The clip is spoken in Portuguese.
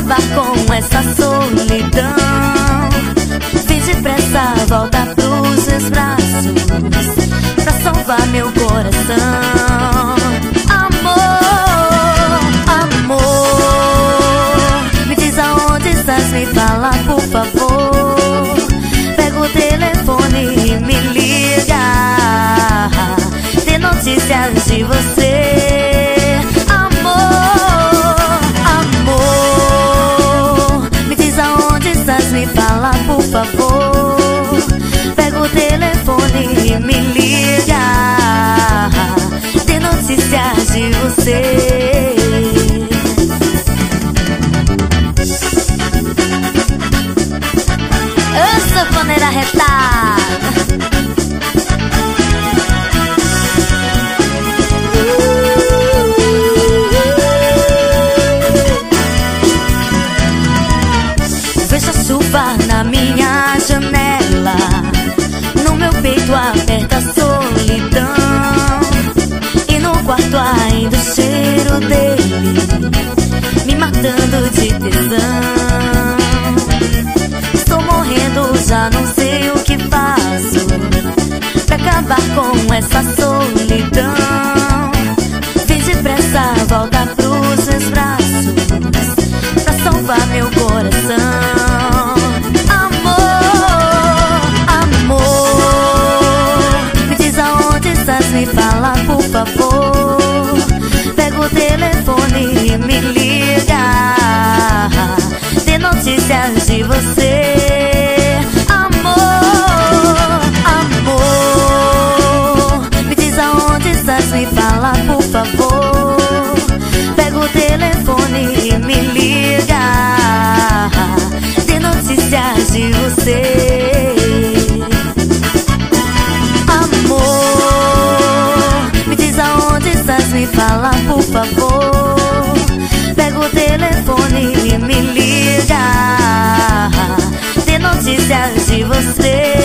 acabar com essa solidão. Vem depressa, volta pros meus braços pra salvar meu coração. Amor, amor, me diz aonde estás, me fala por favor. Pega o telefone e me liga, tem notícias de você. Amor, amor, me diz aonde estás, me fala por favor. Pega o telefone e me liga, tem notícias de você. Eu sou paneira retada. Vejo a chuva na minha janela, no meu peito aperta a solidão, e no quarto ainda o cheiro dele me matando de tesão. Estou morrendo, já não sei o que faço pra acabar com essa solidão. Vem depressa, volta pros meus braços pra salvar meu coração. Me fala por favor, pega o telefone e me liga, tem notícias de você. Amor, amor, me diz aonde estás, me fala por favor. Pega o telefone e me liga, tem notícias de você. Me fala por favor, pega o telefone e me liga, tem notícias de você.